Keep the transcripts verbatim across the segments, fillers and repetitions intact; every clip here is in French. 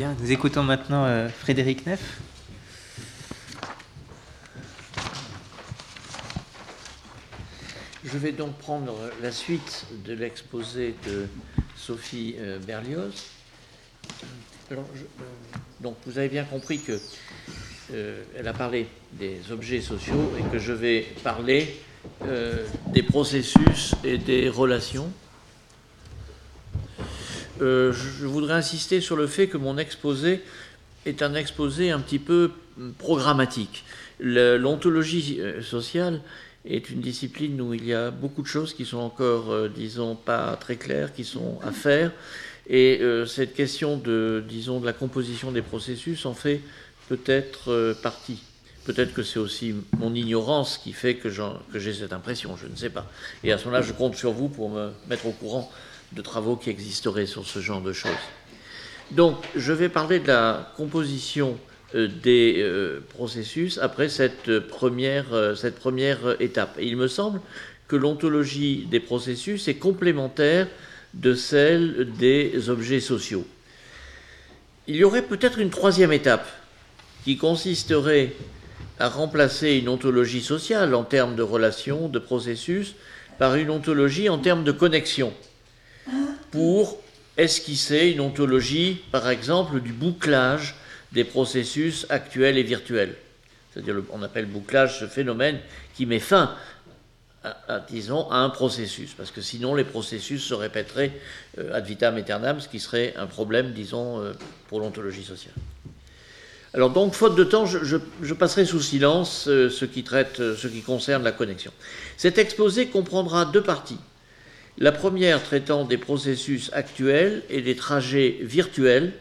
Bien, nous écoutons maintenant euh, Frédéric Neff. Je vais donc prendre la suite de l'exposé de Sophie euh, Berlioz. Alors, je, euh, donc, vous avez bien compris que euh, elle a parlé des objets sociaux et que je vais parler euh, des processus et des relations. Euh, je voudrais insister sur le fait que mon exposé est un exposé un petit peu programmatique. Le, l'ontologie sociale est une discipline où il y a beaucoup de choses qui sont encore, euh, disons, pas très claires, qui sont à faire. Et euh, cette question de, disons, de la composition des processus en fait peut-être euh, partie. Peut-être que c'est aussi mon ignorance qui fait que, j'en, que j'ai cette impression, je ne sais pas. Et à ce moment-là, je compte sur vous pour me mettre au courant de travaux qui existeraient sur ce genre de choses. Donc, je vais parler de la composition euh, des euh, processus après cette première, euh, cette première étape. Et il me semble que l'ontologie des processus est complémentaire de celle des objets sociaux. Il y aurait peut-être une troisième étape qui consisterait à remplacer une ontologie sociale en termes de relations, de processus, par une ontologie en termes de connexion, pour esquisser une ontologie, par exemple, du bouclage des processus actuels et virtuels. C'est-à-dire, on appelle bouclage ce phénomène qui met fin à, à, disons, à un processus, parce que sinon les processus se répéteraient euh, ad vitam aeternam, ce qui serait un problème, disons, euh, pour l'ontologie sociale. Alors donc, faute de temps, je, je, je passerai sous silence euh, ce qui traite, euh, ce qui concerne la connexion. Cet exposé comprendra deux parties. La première traitant des processus actuels et des trajets virtuels,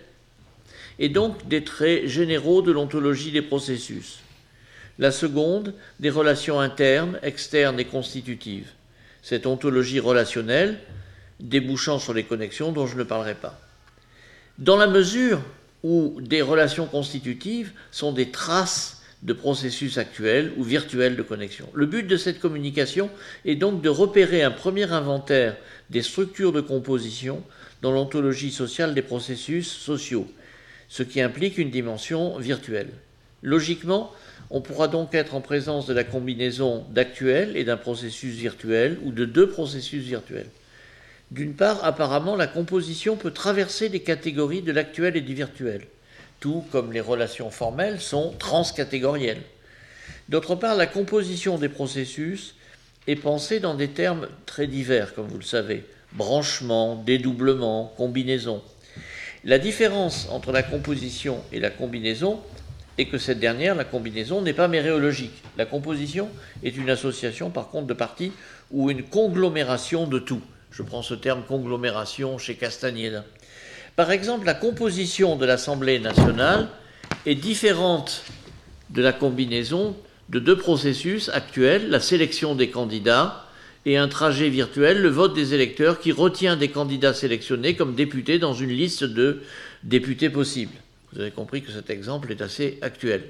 et donc des traits généraux de l'ontologie des processus. La seconde, des relations internes, externes et constitutives. Cette ontologie relationnelle, débouchant sur les connexions dont je ne parlerai pas. Dans la mesure où des relations constitutives sont des traces de processus actuels ou virtuels de connexion. Le but de cette communication est donc de repérer un premier inventaire des structures de composition dans l'ontologie sociale des processus sociaux, ce qui implique une dimension virtuelle. Logiquement, on pourra donc être en présence de la combinaison d'actuel et d'un processus virtuel ou de deux processus virtuels. D'une part, apparemment, la composition peut traverser les catégories de l'actuel et du virtuel, tout comme les relations formelles sont transcatégorielles. D'autre part, la composition des processus est pensée dans des termes très divers, comme vous le savez, branchement, dédoublement, combinaison. La différence entre la composition et la combinaison est que cette dernière, la combinaison, n'est pas méréologique. La composition est une association, par contre, de parties ou une conglomération de tout. Je prends ce terme conglomération chez Castagneda. Par exemple, la composition de l'Assemblée nationale est différente de la combinaison de deux processus actuels, la sélection des candidats et un trajet virtuel, le vote des électeurs qui retient des candidats sélectionnés comme députés dans une liste de députés possibles. Vous avez compris que cet exemple est assez actuel.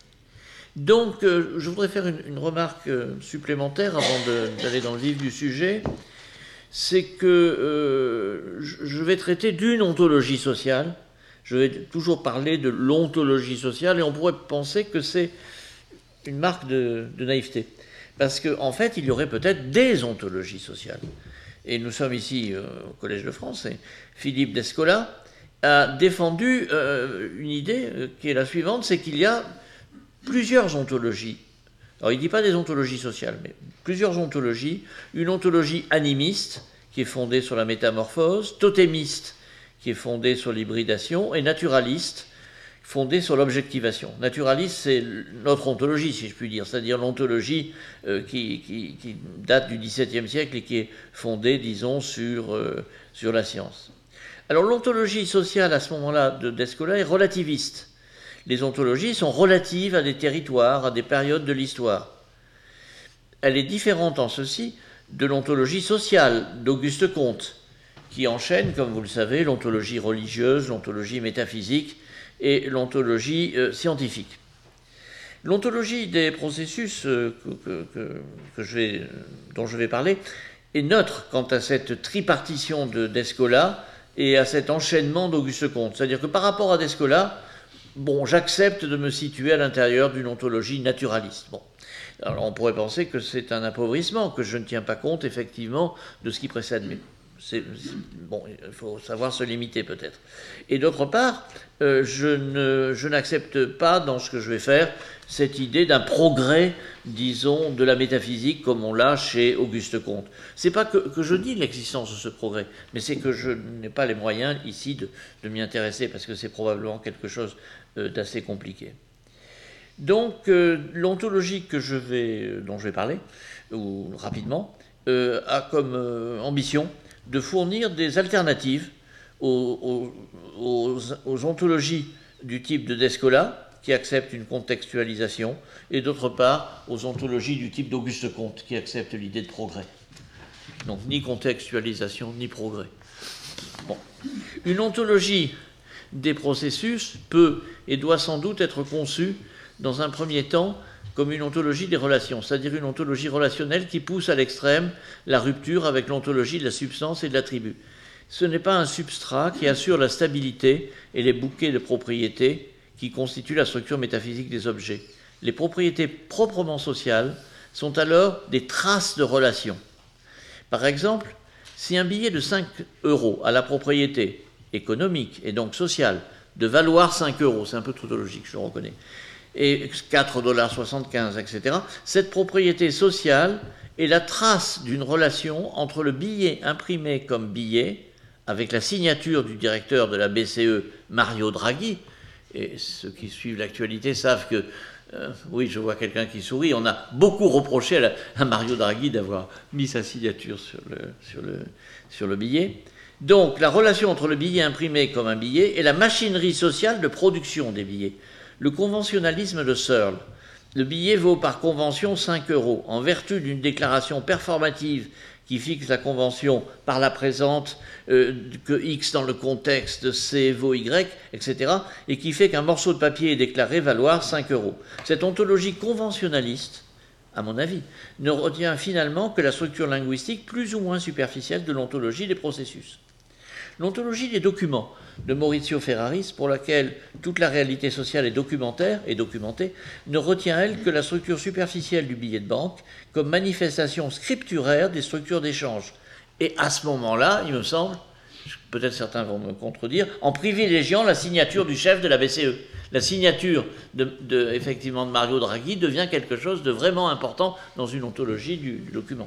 Donc, euh, je voudrais faire une, une remarque euh, supplémentaire avant de, d'aller dans le vif du sujet. C'est que euh, je vais traiter d'une ontologie sociale, je vais toujours parler de l'ontologie sociale, et on pourrait penser que c'est une marque de, de naïveté, parce qu'en en fait, il y aurait peut-être des ontologies sociales. Et nous sommes ici euh, au Collège de France, et Philippe Descola a défendu euh, une idée euh, qui est la suivante, c'est qu'il y a plusieurs ontologies. Alors, il ne dit pas des ontologies sociales, mais plusieurs ontologies. Une ontologie animiste, qui est fondée sur la métamorphose, totémiste, qui est fondée sur l'hybridation, et naturaliste, fondée sur l'objectivation. Naturaliste, c'est notre ontologie, si je puis dire, c'est-à-dire l'ontologie euh, qui, qui, qui date du dix-septième siècle et qui est fondée, disons, sur, euh, sur la science. Alors, l'ontologie sociale, à ce moment-là, de Descola, est relativiste. Les ontologies sont relatives à des territoires, à des périodes de l'histoire. Elle est différente en ceci de l'ontologie sociale d'Auguste Comte, qui enchaîne, comme vous le savez, l'ontologie religieuse, l'ontologie métaphysique et l'ontologie euh, scientifique. L'ontologie des processus euh, que, que, que je vais, dont je vais parler est neutre quant à cette tripartition de Descola et à cet enchaînement d'Auguste Comte. C'est-à-dire que par rapport à Descola, bon, j'accepte de me situer à l'intérieur d'une ontologie naturaliste. Bon. Alors on pourrait penser que c'est un appauvrissement, que je ne tiens pas compte effectivement de ce qui précède, mais c'est, bon, il faut savoir se limiter peut-être. Et d'autre part, euh, je, ne, je n'accepte pas dans ce que je vais faire cette idée d'un progrès, disons, de la métaphysique comme on l'a chez Auguste Comte. C'est pas que, que je nie l'existence de ce progrès, mais c'est que je n'ai pas les moyens ici de, de m'y intéresser parce que c'est probablement quelque chose euh, d'assez compliqué. Donc, euh, l'ontologie que je vais, dont je vais parler, ou rapidement, euh, a comme euh, ambition de fournir des alternatives aux, aux, aux ontologies du type de Descola, qui acceptent une contextualisation, et d'autre part aux ontologies du type d'Auguste Comte, qui acceptent l'idée de progrès. Donc ni contextualisation, ni progrès. Bon. Une ontologie des processus peut et doit sans doute être conçue dans un premier temps comme une ontologie des relations, c'est-à-dire une ontologie relationnelle qui pousse à l'extrême la rupture avec l'ontologie de la substance et de l'attribut. Ce n'est pas un substrat qui assure la stabilité et les bouquets de propriétés qui constituent la structure métaphysique des objets. Les propriétés proprement sociales sont alors des traces de relations. Par exemple, si un billet de cinq euros a la propriété économique et donc sociale de valoir cinq euros, c'est un peu tautologique, je le reconnais, et quatre virgule soixante-quinze dollars, et cetera, cette propriété sociale est la trace d'une relation entre le billet imprimé comme billet, avec la signature du directeur de la B C E, Mario Draghi, et ceux qui suivent l'actualité savent que, euh, oui, je vois quelqu'un qui sourit, on a beaucoup reproché à, la, à Mario Draghi d'avoir mis sa signature sur le, sur, le, sur le billet. Donc, la relation entre le billet imprimé comme un billet et la machinerie sociale de production des billets. Le conventionnalisme de Searle. Le billet vaut par convention cinq euros, en vertu d'une déclaration performative qui fixe la convention par la présente, euh, que X dans le contexte C vaut Y, et cetera, et qui fait qu'un morceau de papier est déclaré valoir cinq euros. Cette ontologie conventionnaliste, à mon avis, ne retient finalement que la structure linguistique plus ou moins superficielle de l'ontologie des processus. L'ontologie des documents de Maurizio Ferraris, pour laquelle toute la réalité sociale est documentaire et documentée, ne retient, elle, que la structure superficielle du billet de banque comme manifestation scripturaire des structures d'échange. Et à ce moment-là, il me semble, peut-être certains vont me contredire, en privilégiant la signature du chef de la B C E. La signature de, de, effectivement, de Mario Draghi devient quelque chose de vraiment important dans une ontologie du, du document.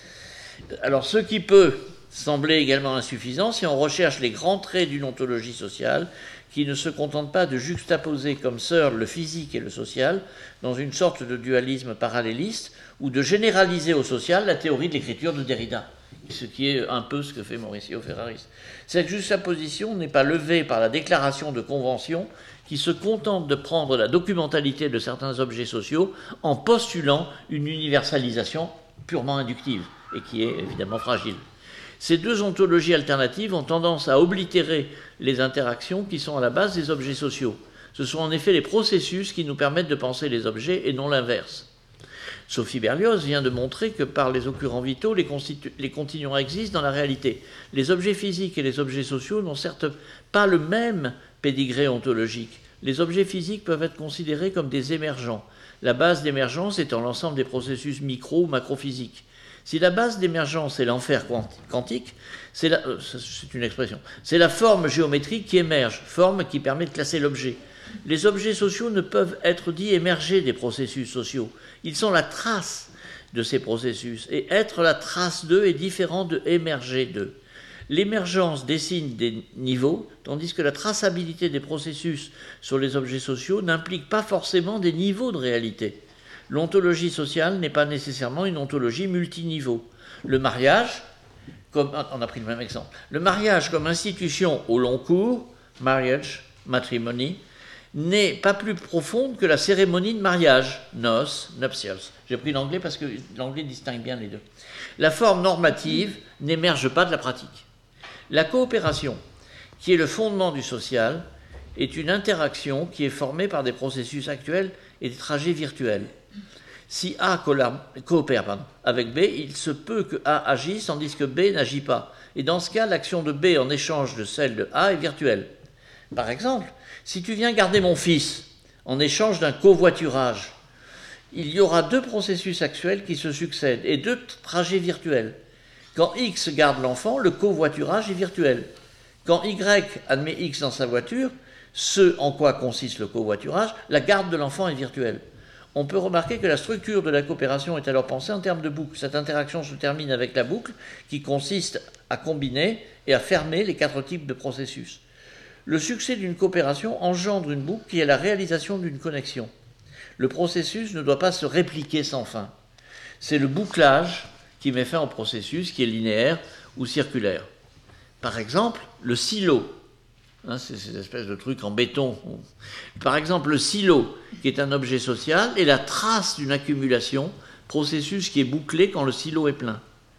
Alors, ce qui peut semblait également insuffisant si on recherche les grands traits d'une ontologie sociale qui ne se contente pas de juxtaposer comme Searle le physique et le social dans une sorte de dualisme paralléliste ou de généraliser au social la théorie de l'écriture de Derrida, ce qui est un peu ce que fait Maurizio Ferraris. Cette juxtaposition n'est pas levée par la déclaration de convention qui se contente de prendre la documentalité de certains objets sociaux en postulant une universalisation purement inductive et qui est évidemment fragile. Ces deux ontologies alternatives ont tendance à oblitérer les interactions qui sont à la base des objets sociaux. Ce sont en effet les processus qui nous permettent de penser les objets et non l'inverse. Sophie Berlioz vient de montrer que par les occurrents vitaux, les, les continuums existent dans la réalité. Les objets physiques et les objets sociaux n'ont certes pas le même pédigré ontologique. Les objets physiques peuvent être considérés comme des émergents, la base d'émergence étant l'ensemble des processus micro- ou macrophysiques. Si la base d'émergence est l'enfer quantique, c'est, la, euh, c'est une expression, c'est la forme géométrique qui émerge, forme qui permet de classer l'objet. Les objets sociaux ne peuvent être dits émerger des processus sociaux. Ils sont la trace de ces processus, et être la trace d'eux est différent de émerger d'eux. L'émergence dessine des niveaux, tandis que la traçabilité des processus sur les objets sociaux n'implique pas forcément des niveaux de réalité. L'ontologie sociale n'est pas nécessairement une ontologie multiniveau. Le mariage, comme, on a pris le même exemple, le mariage comme institution au long cours, marriage, matrimony, n'est pas plus profonde que la cérémonie de mariage, noces, nuptials. J'ai pris l'anglais parce que l'anglais distingue bien les deux. La forme normative n'émerge pas de la pratique. La coopération, qui est le fondement du social, est une interaction qui est formée par des processus actuels et des trajets virtuels. Si A coopère pardon, avec B, il se peut que A agisse tandis que B n'agit pas. Et dans ce cas, l'action de B en échange de celle de A est virtuelle. Par exemple, si tu viens garder mon fils en échange d'un covoiturage, il y aura deux processus actuels qui se succèdent et deux trajets virtuels. Quand X garde l'enfant, le covoiturage est virtuel. Quand Y admet X dans sa voiture, ce en quoi consiste le covoiturage, la garde de l'enfant est virtuelle. On peut remarquer que la structure de la coopération est alors pensée en termes de boucle. Cette interaction se termine avec la boucle qui consiste à combiner et à fermer les quatre types de processus. Le succès d'une coopération engendre une boucle qui est la réalisation d'une connexion. Le processus ne doit pas se répliquer sans fin. C'est le bouclage qui met fin au processus, qui est linéaire ou circulaire. Par exemple, le silo. Hein, c'est cette espèce de truc en béton. Par exemple, le silo, qui est un objet social, est la trace d'une accumulation, processus qui est bouclé quand le silo est plein.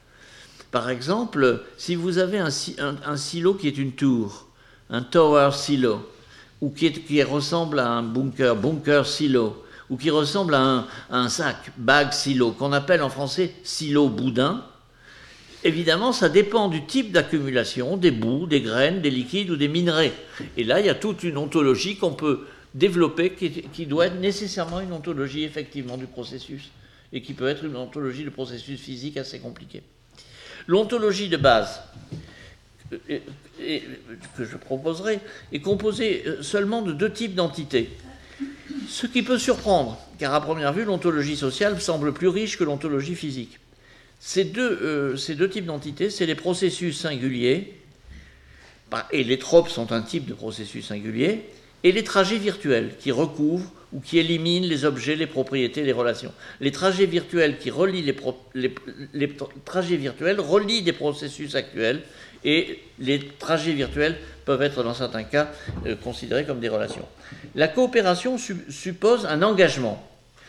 Par exemple, si vous avez un, un, un silo qui est une tour, un tower silo, ou qui, est, qui ressemble à un bunker, bunker silo, ou qui ressemble à un, à un sac, bag silo, qu'on appelle en français silo boudin, évidemment, ça dépend du type d'accumulation, des bouts, des graines, des liquides ou des minerais. Et là, il y a toute une ontologie qu'on peut développer qui, qui doit être nécessairement une ontologie effectivement du processus et qui peut être une ontologie de processus physique assez compliquée. L'ontologie de base et, et, que je proposerai est composée seulement de deux types d'entités. Ce qui peut surprendre, car à première vue, l'ontologie sociale semble plus riche que l'ontologie physique. Ces deux, euh, ces deux types d'entités, c'est les processus singuliers, et les tropes sont un type de processus singulier, et les trajets virtuels qui recouvrent ou qui éliminent les objets, les propriétés, les relations. Les trajets virtuels qui relient les, pro, les, les trajets virtuels relient des processus actuels, et les trajets virtuels peuvent être dans certains cas euh, considérés comme des relations. La coopération su, suppose un engagement.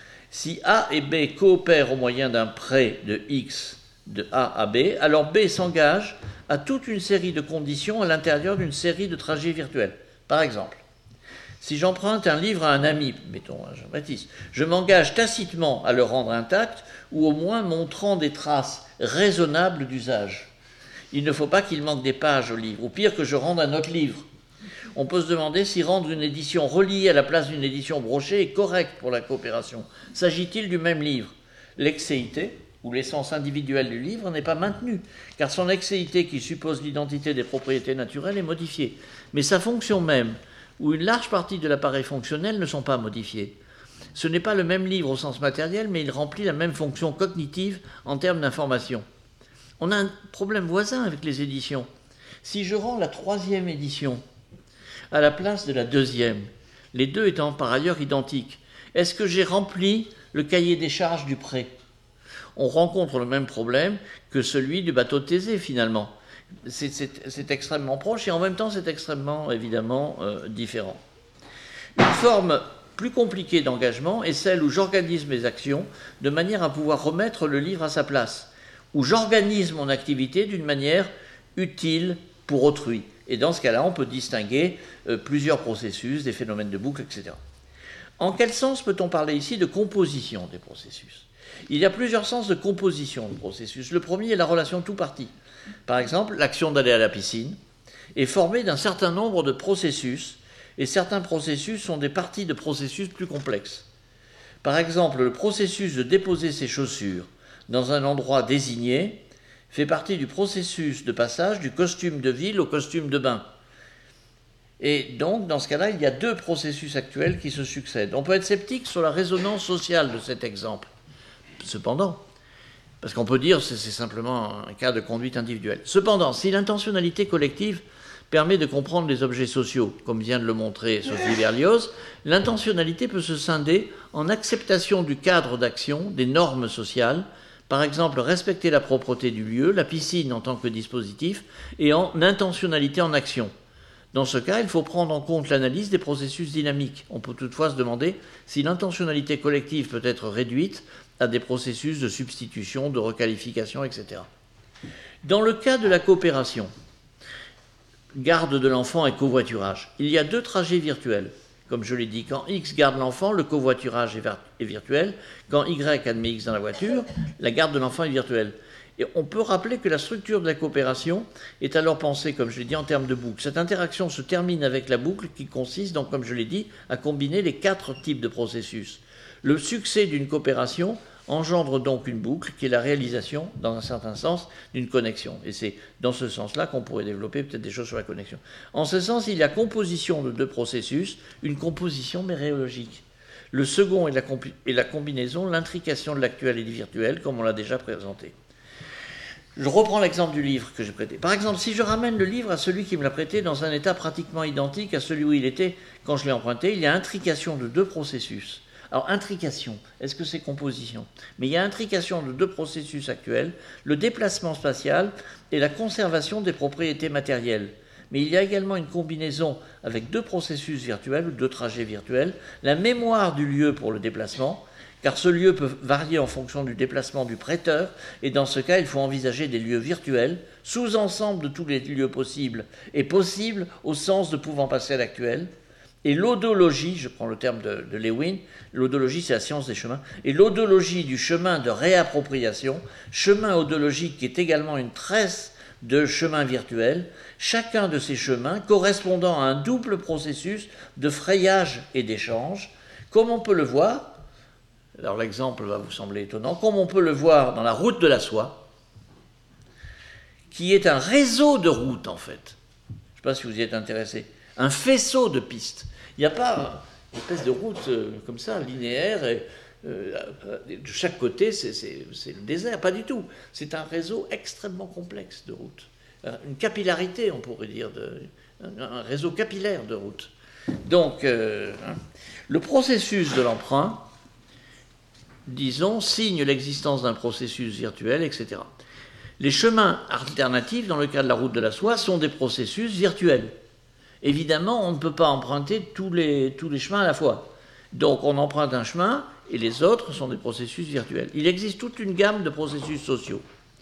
Si A et B coopèrent au moyen d'un prêt de X de A à B, alors B s'engage à toute une série de conditions à l'intérieur d'une série de trajets virtuels. Par exemple, si j'emprunte un livre à un ami, mettons Jean-Baptiste, je m'engage tacitement à le rendre intact ou au moins montrant des traces raisonnables d'usage. Il ne faut pas qu'il manque des pages au livre, ou pire que je rende un autre livre. On peut se demander si rendre une édition reliée à la place d'une édition brochée est correct pour la coopération. S'agit-il du même livre? L'excéité, ou l'essence individuelle du livre, n'est pas maintenue, car son excéité, qui suppose l'identité des propriétés naturelles, est modifiée. Mais sa fonction même, ou une large partie de l'appareil fonctionnel, ne sont pas modifiées. Ce n'est pas le même livre au sens matériel, mais il remplit la même fonction cognitive en termes d'information. On a un problème voisin avec les éditions. Si je rends la troisième édition à la place de la deuxième, les deux étant par ailleurs identiques, est-ce que j'ai rempli le cahier des charges du prêt? On rencontre le même problème que celui du bateau de Thésée, finalement. C'est, c'est, c'est extrêmement proche et en même temps c'est extrêmement, évidemment, euh, différent. Une forme plus compliquée d'engagement est celle où j'organise mes actions de manière à pouvoir remettre le livre à sa place, où j'organise mon activité d'une manière utile pour autrui. Et dans ce cas-là, on peut distinguer euh, plusieurs processus, des phénomènes de boucle, et cetera. En quel sens peut-on parler ici de composition des processus? Il y a plusieurs sens de composition de processus. Le premier est la relation tout-parti. Par exemple, l'action d'aller à la piscine est formée d'un certain nombre de processus, et certains processus sont des parties de processus plus complexes. Par exemple, le processus de déposer ses chaussures dans un endroit désigné fait partie du processus de passage du costume de ville au costume de bain. Et donc, dans ce cas-là, il y a deux processus actuels qui se succèdent. On peut être sceptique sur la résonance sociale de cet exemple. Cependant, parce qu'on peut dire que c'est simplement un cas de conduite individuelle. Cependant, si l'intentionnalité collective permet de comprendre les objets sociaux, comme vient de le montrer Sophie Berlioz, l'intentionnalité peut se scinder en acceptation du cadre d'action, des normes sociales, par exemple respecter la propreté du lieu, la piscine en tant que dispositif, et en intentionnalité en action. Dans ce cas, il faut prendre en compte l'analyse des processus dynamiques. On peut toutefois se demander si l'intentionnalité collective peut être réduite à des processus de substitution, de requalification, et cetera. Dans le cas de la coopération, garde de l'enfant et covoiturage, il y a deux trajets virtuels. Comme je l'ai dit, quand X garde l'enfant, le covoiturage est virtuel. Quand Y admet X dans la voiture, la garde de l'enfant est virtuelle. Et on peut rappeler que la structure de la coopération est alors pensée, comme je l'ai dit, en termes de boucle. Cette interaction se termine avec la boucle qui consiste, donc, comme je l'ai dit, à combiner les quatre types de processus. Le succès d'une coopération engendre donc une boucle qui est la réalisation, dans un certain sens, d'une connexion. Et c'est dans ce sens-là qu'on pourrait développer peut-être des choses sur la connexion. En ce sens, il y a composition de deux processus, une composition méréologique. Le second est la, est la combinaison, l'intrication de l'actuel et du virtuel, comme on l'a déjà présenté. Je reprends l'exemple du livre que j'ai prêté. Par exemple, si je ramène le livre à celui qui me l'a prêté dans un état pratiquement identique à celui où il était quand je l'ai emprunté, il y a intrication de deux processus. Alors, intrication, est-ce que c'est composition? Mais il y a intrication de deux processus actuels, le déplacement spatial et la conservation des propriétés matérielles. Mais il y a également une combinaison avec deux processus virtuels ou deux trajets virtuels, la mémoire du lieu pour le déplacement, car ce lieu peut varier en fonction du déplacement du prêteur, et dans ce cas, il faut envisager des lieux virtuels, sous-ensemble de tous les lieux possibles, et possibles au sens de pouvant passer à l'actuel. Et l'odologie, je prends le terme de, de Lewin, l'odologie c'est la science des chemins, et l'odologie du chemin de réappropriation, chemin odologique qui est également une tresse de chemins virtuels, chacun de ces chemins correspondant à un double processus de frayage et d'échange, comme on peut le voir. Alors l'exemple va vous sembler étonnant, comme on peut le voir dans la route de la soie, qui est un réseau de routes en fait. Je ne sais pas si vous y êtes intéressé. Un faisceau de pistes. Il n'y a pas une espèce de route euh, comme ça, linéaire, et, euh, de chaque côté c'est, c'est, c'est le désert, pas du tout. C'est un réseau extrêmement complexe de routes. Une capillarité, on pourrait dire, de, un, un réseau capillaire de routes. Donc, euh, hein, le processus de l'emprunt, disons, signe l'existence d'un processus virtuel, et cetera. Les chemins alternatifs, dans le cas de la route de la soie, sont des processus virtuels. Évidemment, on ne peut pas emprunter tous les, tous les chemins à la fois. Donc, on emprunte un chemin, et les autres sont des processus virtuels. Il existe toute une gamme de processus sociaux.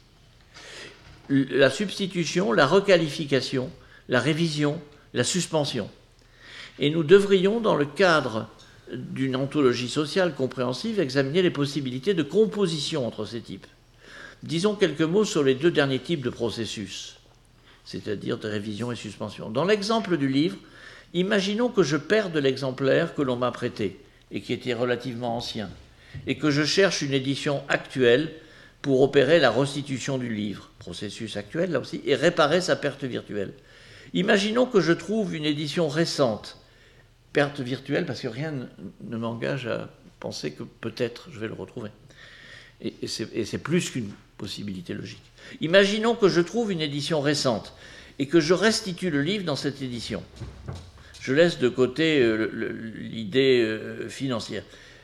La substitution, la requalification, la révision, la suspension. Et nous devrions, dans le cadre d'une ontologie sociale compréhensive, examiner les possibilités de composition entre ces types. Disons quelques mots sur les deux derniers types de processus, c'est-à-dire de révision et suspension. Dans l'exemple du livre, imaginons que je perde l'exemplaire que l'on m'a prêté et qui était relativement ancien, et que je cherche une édition actuelle pour opérer la restitution du livre, processus actuel là aussi, et réparer sa perte virtuelle. Imaginons que je trouve une édition récente, perte virtuelle, parce que rien ne m'engage à penser que peut-être je vais le retrouver. Et, et, c'est, et c'est plus qu'une possibilité logique. Imaginons que je trouve une édition récente et que je restitue le livre dans cette édition. Je laisse de côté euh, le, l'idée euh, financière.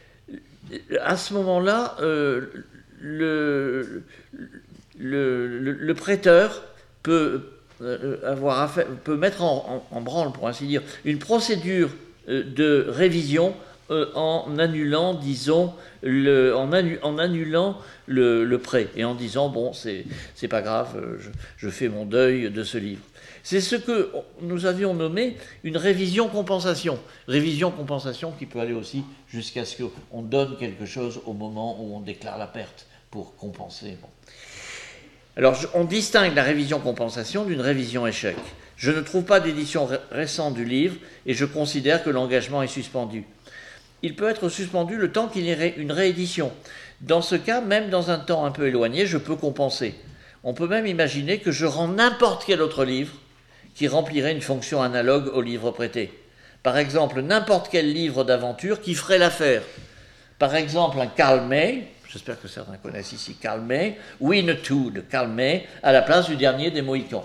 À ce moment-là, euh, le, le, le, le prêteur peut, euh, avoir affaire, peut mettre en, en, en branle, pour ainsi dire, une procédure de révision euh, en annulant, disons, le, en, annu, en annulant le, le prêt et en disant, bon, c'est, c'est pas grave, je, je fais mon deuil de ce livre. C'est ce que nous avions nommé une révision-compensation. Révision-compensation qui peut aller aussi jusqu'à ce qu'on donne quelque chose au moment où on déclare la perte pour compenser. Bon. Alors, on distingue la révision-compensation d'une révision-échec. Je ne trouve pas d'édition ré- récente du livre et je considère que l'engagement est suspendu. Il peut être suspendu le temps qu'il y ait une réédition. Dans ce cas, même dans un temps un peu éloigné, je peux compenser. On peut même imaginer que je rends n'importe quel autre livre qui remplirait une fonction analogue au livre prêté. Par exemple, n'importe quel livre d'aventure qui ferait l'affaire. Par exemple, un Karl May, j'espère que certains connaissent ici Karl May, Winnetou de Karl May, à la place du dernier des Mohicans.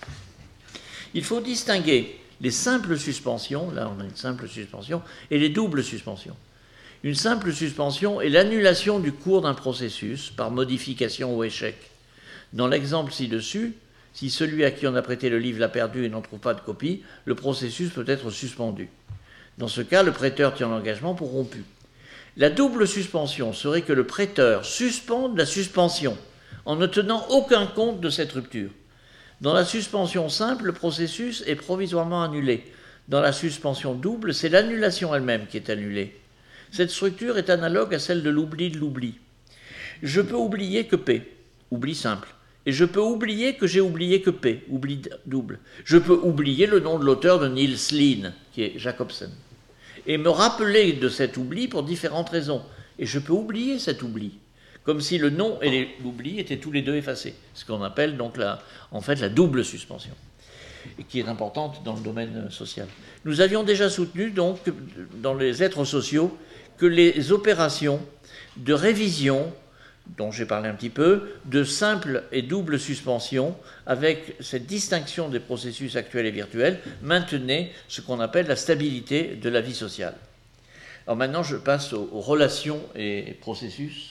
Il faut distinguer les simples suspensions, là on a une simple suspension, et les doubles suspensions. Une simple suspension est l'annulation du cours d'un processus par modification ou échec. Dans l'exemple ci-dessus, si celui à qui on a prêté le livre l'a perdu et n'en trouve pas de copie, le processus peut être suspendu. Dans ce cas, le prêteur tient l'engagement pour rompu. La double suspension serait que le prêteur suspende la suspension en ne tenant aucun compte de cette rupture. Dans la suspension simple, le processus est provisoirement annulé. Dans la suspension double, c'est l'annulation elle-même qui est annulée. Cette structure est analogue à celle de l'oubli de l'oubli. Je peux oublier que P, oubli simple. Et je peux oublier que j'ai oublié que P, oubli double. Je peux oublier le nom de l'auteur de Niels Lien, qui est Jacobsen. Et me rappeler de cet oubli pour différentes raisons. Et je peux oublier cet oubli. Comme si le nom et l'oubli étaient tous les deux effacés. Ce qu'on appelle donc la, en fait la double suspension. Et qui est importante dans le domaine social. Nous avions déjà soutenu donc dans les êtres sociaux que les opérations de révision, dont j'ai parlé un petit peu, de simple et double suspension, avec cette distinction des processus actuels et virtuels, maintenaient ce qu'on appelle la stabilité de la vie sociale. Alors maintenant, je passe aux, aux relations et processus.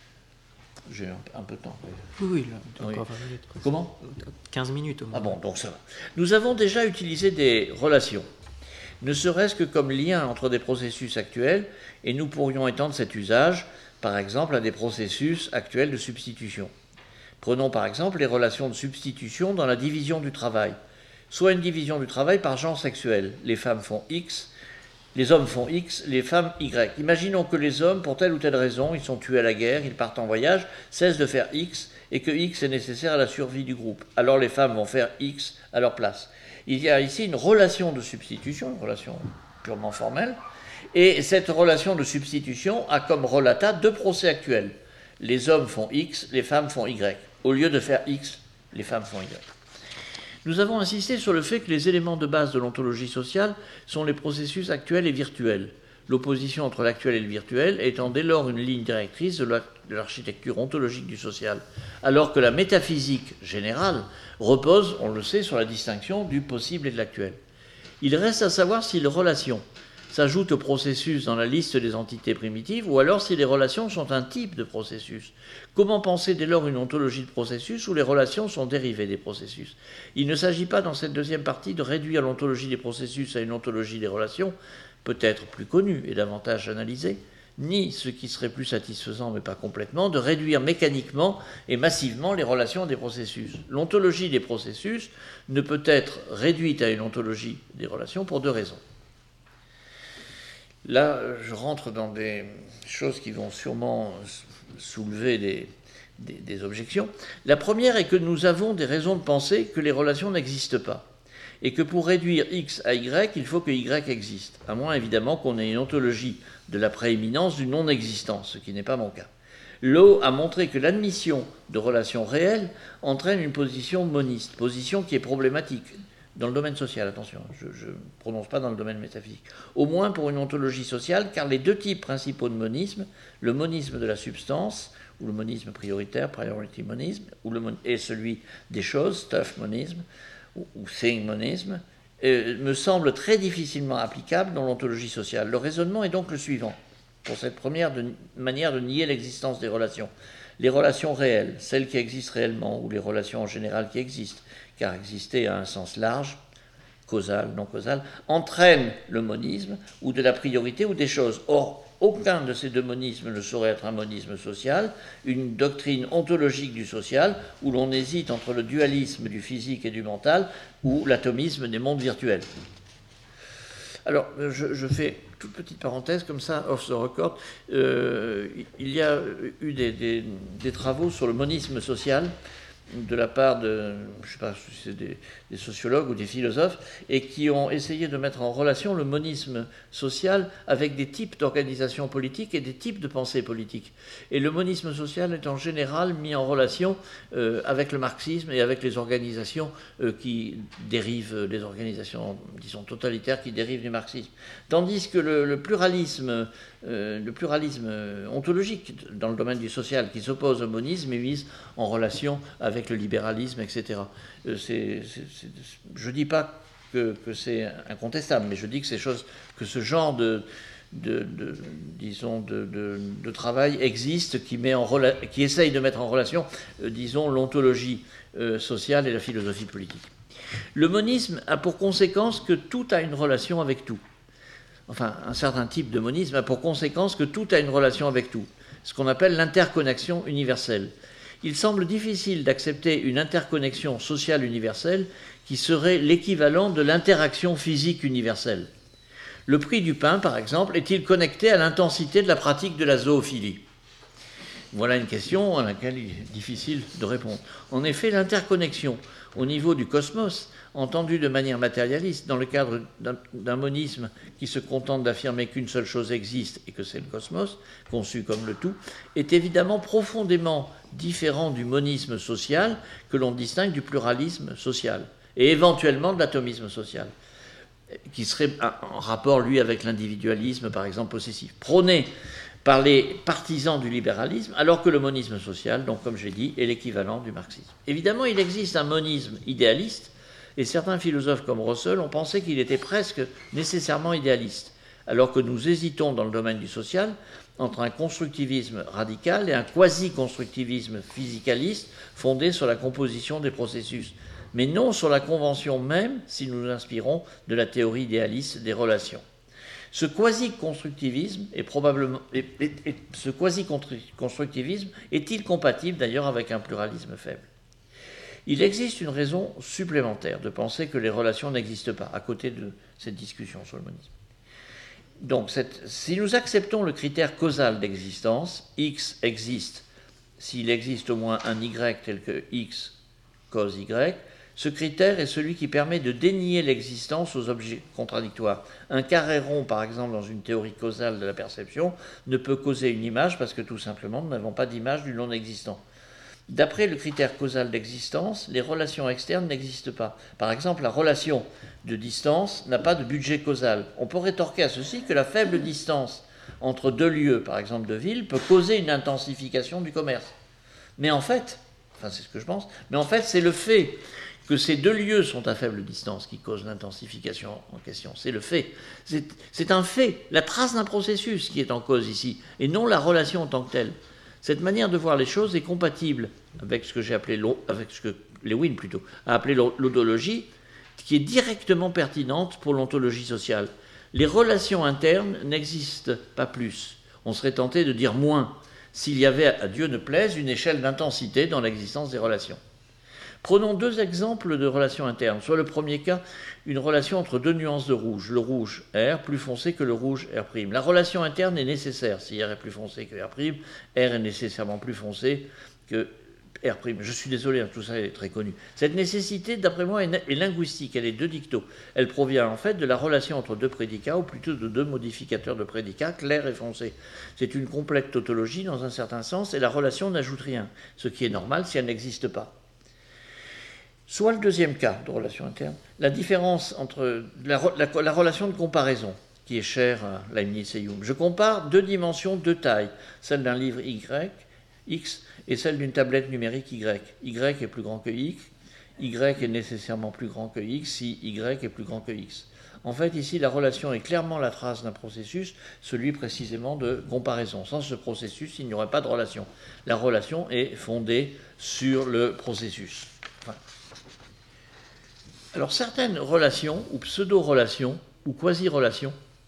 J'ai un, un peu de temps. Oui, oui, là, oui. Encore vingt minutes. Quoi. Comment ? quinze minutes au moins. Ah bon, donc ça va. Nous avons déjà utilisé des relations, ne serait-ce que comme lien entre des processus actuels, et nous pourrions étendre cet usage, par exemple, à des processus actuels de substitution. Prenons par exemple les relations de substitution dans la division du travail, soit une division du travail par genre sexuel. Les femmes font X, les hommes font X, les femmes Y. Imaginons que les hommes, pour telle ou telle raison, ils sont tués à la guerre, ils partent en voyage, cessent de faire X, et que X est nécessaire à la survie du groupe. Alors les femmes vont faire X à leur place. Il y a ici une relation de substitution, une relation purement formelle, et cette relation de substitution a comme relata deux procès actuels. Les hommes font X, les femmes font Y. Au lieu de faire X, les femmes font Y. Nous avons insisté sur le fait que les éléments de base de l'ontologie sociale sont les processus actuels et virtuels, l'opposition entre l'actuel et le virtuel étant dès lors une ligne directrice de l'architecture ontologique du social, alors que la métaphysique générale repose, on le sait, sur la distinction du possible et de l'actuel. Il reste à savoir si les relations s'ajoutent au processus dans la liste des entités primitives, ou alors si les relations sont un type de processus. Comment penser dès lors une ontologie de processus où les relations sont dérivées des processus ? Il ne s'agit pas dans cette deuxième partie de réduire l'ontologie des processus à une ontologie des relations, peut-être plus connue et davantage analysée, ni, ce qui serait plus satisfaisant mais pas complètement, de réduire mécaniquement et massivement les relations des processus. L'ontologie des processus ne peut être réduite à une ontologie des relations pour deux raisons. Là, je rentre dans des choses qui vont sûrement soulever des, des, des objections. La première est que nous avons des raisons de penser que les relations n'existent pas, et que pour réduire X à Y, il faut que Y existe, à moins évidemment qu'on ait une ontologie de la prééminence du non-existence, ce qui n'est pas mon cas. Lowe a montré que l'admission de relations réelles entraîne une position moniste, position qui est problématique. Dans le domaine social, attention, je ne prononce pas dans le domaine métaphysique. Au moins pour une ontologie sociale, car les deux types principaux de monisme, le monisme de la substance, ou le monisme prioritaire, priority monisme, ou le mon- et celui des choses, stuff monisme, ou, ou thing monisme, euh, me semblent très difficilement applicables dans l'ontologie sociale. Le raisonnement est donc le suivant, pour cette première de, manière de nier l'existence des relations. Les relations réelles, celles qui existent réellement, ou les relations en général qui existent, car exister a un sens large, causal, non causal, entraîne le monisme, ou de la priorité, ou des choses. Or, aucun de ces deux monismes ne saurait être un monisme social, une doctrine ontologique du social, où l'on hésite entre le dualisme du physique et du mental, ou l'atomisme des mondes virtuels. Alors, je, je fais toute petite parenthèse, comme ça, off the record. Euh, il y a eu des, des, des travaux sur le monisme social, de la part de, je ne sais pas si c'est des, des sociologues ou des philosophes, et qui ont essayé de mettre en relation le monisme social avec des types d'organisations politiques et des types de pensées politiques. Et le monisme social est en général mis en relation euh, avec le marxisme et avec les organisations euh, qui dérivent, les organisations, disons, totalitaires qui dérivent du marxisme. Tandis que le, le pluralisme, euh, le pluralisme ontologique dans le domaine du social qui s'oppose au monisme est mis en relation avec avec le libéralisme, et cetera. Euh, c'est, c'est, c'est, je ne dis pas que, que c'est incontestable, mais je dis que, ces choses, que ce genre de, de, de, disons, de, de, de travail existe, qui, met en rela- qui essaye de mettre en relation, euh, disons, l'ontologie euh, sociale et la philosophie politique. Le monisme a pour conséquence que tout a une relation avec tout. Enfin, un certain type de monisme a pour conséquence que tout a une relation avec tout, ce qu'on appelle l'interconnexion universelle. Il semble difficile d'accepter une interconnexion sociale universelle qui serait l'équivalent de l'interaction physique universelle. Le prix du pain, par exemple, est-il connecté à l'intensité de la pratique de la zoophilie ? Voilà une question à laquelle il est difficile de répondre. En effet, l'interconnexion au niveau du cosmos, entendue de manière matérialiste, dans le cadre d'un monisme qui se contente d'affirmer qu'une seule chose existe et que c'est le cosmos, conçu comme le tout, est évidemment profondément différent du monisme social que l'on distingue du pluralisme social, et éventuellement de l'atomisme social, qui serait en rapport, lui, avec l'individualisme, par exemple, possessif, prôné par les partisans du libéralisme, alors que le monisme social, donc comme j'ai dit, est l'équivalent du marxisme. Évidemment, il existe un monisme idéaliste, et certains philosophes comme Russell ont pensé qu'il était presque nécessairement idéaliste, alors que nous hésitons dans le domaine du social entre un constructivisme radical et un quasi-constructivisme physicaliste fondé sur la composition des processus, mais non sur la convention même si nous nous inspirons de la théorie idéaliste des relations. Ce quasi-constructivisme est probablement, est, est, est, ce quasi-constructivisme est-il compatible d'ailleurs avec un pluralisme faible? Il existe une raison supplémentaire de penser que les relations n'existent pas, à côté de cette discussion sur le monisme. Donc, cette, si nous acceptons le critère causal d'existence, X existe s'il existe au moins un Y tel que X cause Y, ce critère est celui qui permet de dénier l'existence aux objets contradictoires. Un carré rond, par exemple, dans une théorie causale de la perception, ne peut causer une image parce que tout simplement, nous n'avons pas d'image du non-existant. D'après le critère causal d'existence, les relations externes n'existent pas. Par exemple, la relation de distance n'a pas de budget causal. On peut rétorquer à ceci que la faible distance entre deux lieux, par exemple de ville, peut causer une intensification du commerce. Mais en fait, enfin c'est ce que je pense, mais en fait c'est le fait que ces deux lieux sont à faible distance qui cause l'intensification en question. C'est le fait. C'est, c'est un fait, la trace d'un processus qui est en cause ici, et non la relation en tant que telle. Cette manière de voir les choses est compatible avec ce que j'ai appelé, avec ce que Lewin plutôt, a appelé l'odologie, qui est directement pertinente pour l'ontologie sociale. Les relations internes n'existent pas plus. On serait tenté de dire moins, s'il y avait, à Dieu ne plaise, une échelle d'intensité dans l'existence des relations. Prenons deux exemples de relations internes. Soit le premier cas, une relation entre deux nuances de rouge. Le rouge R plus foncé que le rouge R'. La relation interne est nécessaire. Si R est plus foncé que R', R est nécessairement plus foncé que R'. Je suis désolé, tout ça est très connu. Cette nécessité, d'après moi, est linguistique. Elle est de dicto. Elle provient en fait de la relation entre deux prédicats, ou plutôt de deux modificateurs de prédicats, clair et foncé. C'est une complète tautologie dans un certain sens, et la relation n'ajoute rien, ce qui est normal si elle n'existe pas. Soit le deuxième cas de relation interne, la différence entre la, la, la relation de comparaison, qui est chère à Leibniz et Hume. Je compare deux dimensions, deux tailles, celle d'un livre Y, X, et celle d'une tablette numérique Y. Y est plus grand que X, Y est nécessairement plus grand que X si Y est plus grand que X. En fait, ici, la relation est clairement la trace d'un processus, celui précisément de comparaison. Sans ce processus, il n'y aurait pas de relation. La relation est fondée sur le processus. Enfin, alors, certaines relations, ou pseudo-relations, ou quasi-relations,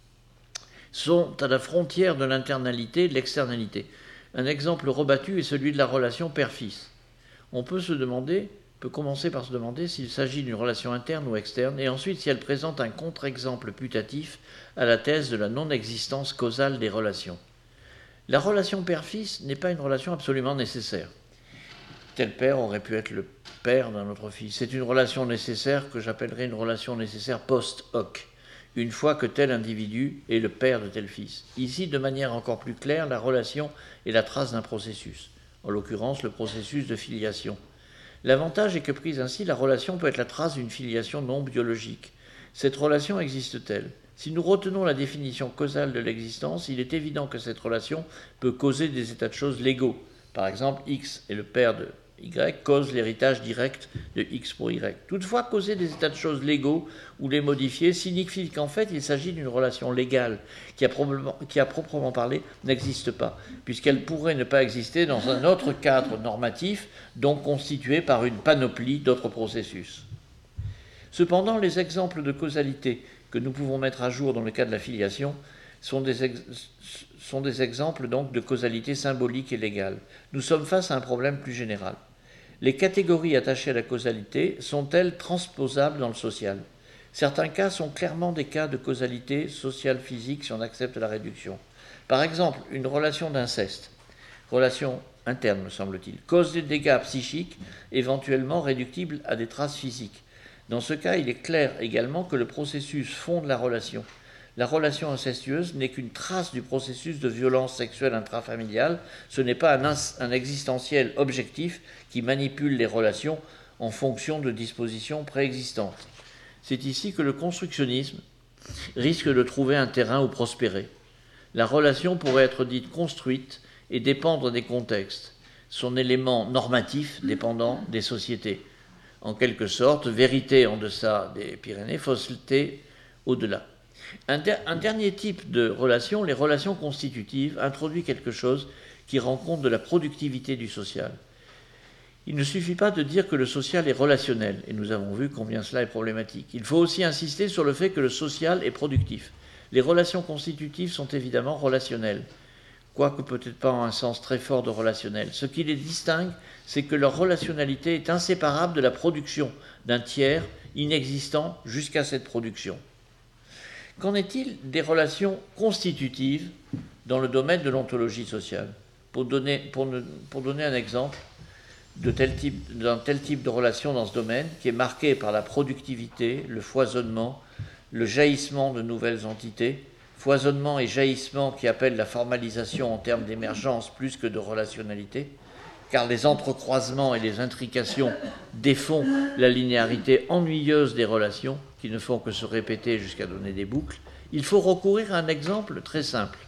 sont à la frontière de l'internalité et de l'externalité. Un exemple rebattu est celui de la relation père-fils. On peut se demander, peut commencer par se demander s'il s'agit d'une relation interne ou externe, et ensuite si elle présente un contre-exemple putatif à la thèse de la non-existence causale des relations. La relation père-fils n'est pas une relation absolument nécessaire. Tel père aurait pu être le père d'un autre fils. C'est une relation nécessaire que j'appellerais une relation nécessaire post-hoc, une fois que tel individu est le père de tel fils. Ici, de manière encore plus claire, la relation est la trace d'un processus, en l'occurrence le processus de filiation. L'avantage est que, prise ainsi, la relation peut être la trace d'une filiation non biologique. Cette relation existe-t-elle ? Si nous retenons la définition causale de l'existence, il est évident que cette relation peut causer des états de choses légaux. Par exemple, X est le père de Y, cause l'héritage direct de X pour Y. Toutefois, causer des états de choses légaux ou les modifier signifie qu'en fait, il s'agit d'une relation légale qui, a probablement, qui, à proprement parler, n'existe pas, puisqu'elle pourrait ne pas exister dans un autre cadre normatif, donc constitué par une panoplie d'autres processus. Cependant, les exemples de causalité que nous pouvons mettre à jour dans le cas de la filiation sont des, ex- sont des exemples donc de causalité symbolique et légale. Nous sommes face à un problème plus général. Les catégories attachées à la causalité sont-elles transposables dans le social ? Certains cas sont clairement des cas de causalité sociale physique si on accepte la réduction. Par exemple, une relation d'inceste. Relation interne me semble-t-il, cause des dégâts psychiques éventuellement réductibles à des traces physiques. Dans ce cas, il est clair également que le processus fonde la relation. La relation incestueuse n'est qu'une trace du processus de violence sexuelle intrafamiliale, ce n'est pas un, un existentiel objectif qui manipule les relations en fonction de dispositions préexistantes. C'est ici que le constructionnisme risque de trouver un terrain où prospérer. La relation pourrait être dite construite et dépendre des contextes, son élément normatif dépendant des sociétés. En quelque sorte, vérité en deçà des Pyrénées, fausseté au-delà. Un, der- un dernier type de relation, les relations constitutives, introduit quelque chose qui rend compte de la productivité du social. Il ne suffit pas de dire que le social est relationnel, et nous avons vu combien cela est problématique. Il faut aussi insister sur le fait que le social est productif. Les relations constitutives sont évidemment relationnelles, quoique peut-être pas en un sens très fort de relationnel. Ce qui les distingue, c'est que leur relationnalité est inséparable de la production d'un tiers inexistant jusqu'à cette production. Qu'en est-il des relations constitutives dans le domaine de l'ontologie sociale ? Pour donner, pour ne, pour donner un exemple de tel type, d'un tel type de relation dans ce domaine, qui est marqué par la productivité, le foisonnement, le jaillissement de nouvelles entités, foisonnement et jaillissement qui appellent la formalisation en termes d'émergence plus que de relationnalité, car les entrecroisements et les intrications défont la linéarité ennuyeuse des relations, qui ne font que se répéter jusqu'à donner des boucles, il faut recourir à un exemple très simple,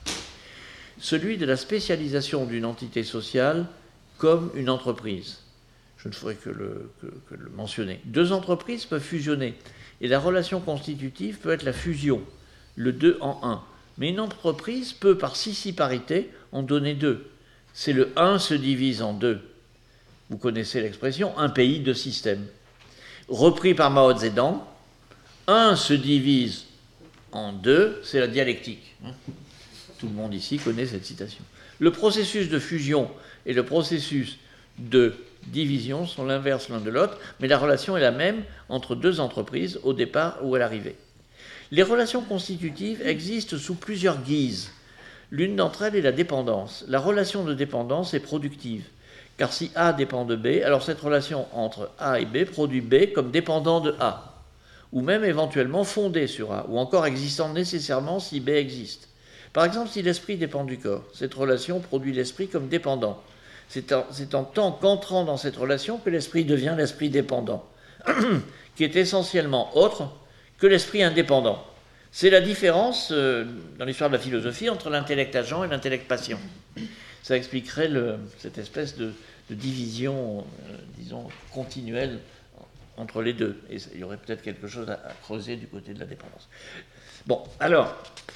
celui de la spécialisation d'une entité sociale comme une entreprise. Je ne ferai que le, que, que le mentionner. Deux entreprises peuvent fusionner, et la relation constitutive peut être la fusion, le deux en un. Mais une entreprise peut, par scissiparité, en donner deux. C'est le un se divise en deux. Vous connaissez l'expression, un pays, deux systèmes. Repris par Mao Zedong, un se divise en deux, c'est la dialectique. Tout le monde ici connaît cette citation. Le processus de fusion et le processus de division sont l'inverse l'un de l'autre, mais la relation est la même entre deux entreprises au départ ou à l'arrivée. Les relations constitutives existent sous plusieurs guises. L'une d'entre elles est la dépendance. La relation de dépendance est productive, car si A dépend de B, alors cette relation entre A et B produit B comme dépendant de A, ou même éventuellement fondée sur A, ou encore existant nécessairement si B existe. Par exemple, si l'esprit dépend du corps, cette relation produit l'esprit comme dépendant. C'est en, c'est en tant qu'entrant dans cette relation que l'esprit devient l'esprit dépendant, qui est essentiellement autre que l'esprit indépendant. C'est la différence, euh, dans l'histoire de la philosophie, entre l'intellect agent et l'intellect patient. Ça expliquerait le, cette espèce de, de division, euh, disons, continuelle entre les deux. Et il y aurait peut-être quelque chose à, à creuser du côté de la dépendance. Bon, alors...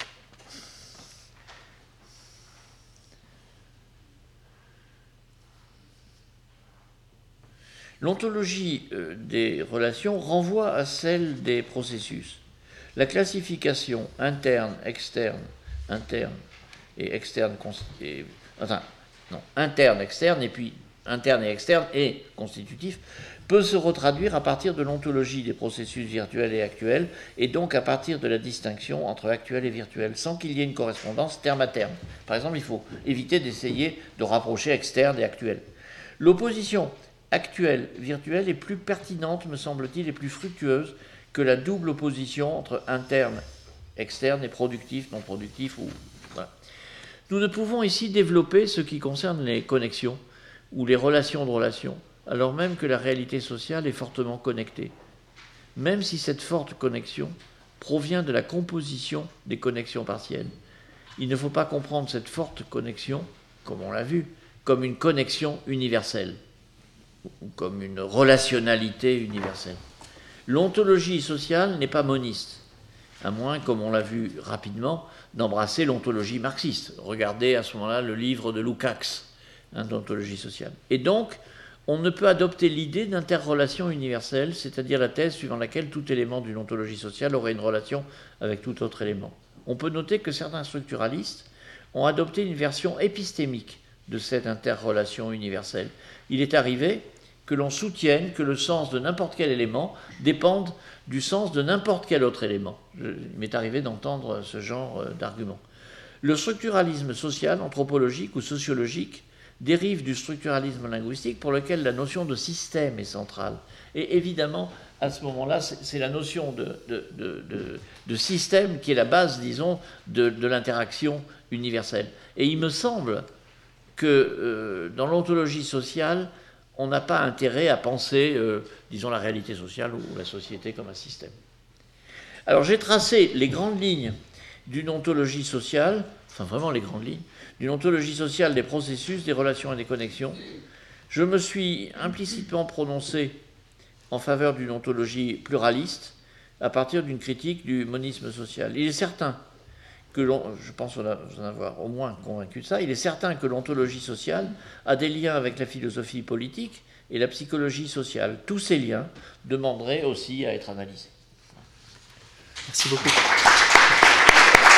L'ontologie des relations renvoie à celle des processus. La classification interne, externe, interne et externe, et, enfin, non, interne, externe, et puis interne et externe et constitutif, peut se retraduire à partir de l'ontologie des processus virtuels et actuels, et donc à partir de la distinction entre actuel et virtuel, sans qu'il y ait une correspondance terme à terme. Par exemple, il faut éviter d'essayer de rapprocher externe et actuel. L'opposition actuelle, virtuelle, est plus pertinente, me semble-t-il, et plus fructueuse que la double opposition entre interne, externe et productif, non productif. Ou, voilà. Nous ne pouvons ici développer ce qui concerne les connexions ou les relations de relations, alors même que la réalité sociale est fortement connectée. Même si cette forte connexion provient de la composition des connexions partielles, il ne faut pas comprendre cette forte connexion, comme on l'a vu, comme une connexion universelle, ou comme une relationnalité universelle. L'ontologie sociale n'est pas moniste, à moins, comme on l'a vu rapidement, d'embrasser l'ontologie marxiste. Regardez à ce moment-là le livre de Lukács, hein, d'ontologie sociale. Et donc, on ne peut adopter l'idée d'interrelation universelle, c'est-à-dire la thèse suivant laquelle tout élément d'une ontologie sociale aurait une relation avec tout autre élément. On peut noter que certains structuralistes ont adopté une version épistémique de cette interrelation universelle. Il est arrivé que l'on soutienne que le sens de n'importe quel élément dépende du sens de n'importe quel autre élément. Il m'est arrivé d'entendre ce genre d'argument. Le structuralisme social, anthropologique ou sociologique dérive du structuralisme linguistique pour lequel la notion de système est centrale. Et évidemment, à ce moment-là, c'est la notion de, de, de, de, de système qui est la base, disons, de, de l'interaction universelle. Et il me semble que euh, dans l'ontologie sociale, on n'a pas intérêt à penser, euh, disons, la réalité sociale ou la société comme un système. Alors j'ai tracé les grandes lignes d'une ontologie sociale, enfin vraiment les grandes lignes, d'une ontologie sociale des processus, des relations et des connexions. Je me suis implicitement prononcé en faveur d'une ontologie pluraliste à partir d'une critique du monisme social. Il est certain que l'on, je pense vous en avoir au moins convaincu de ça, il est certain que l'ontologie sociale a des liens avec la philosophie politique et la psychologie sociale. Tous ces liens demanderaient aussi à être analysés. Merci beaucoup.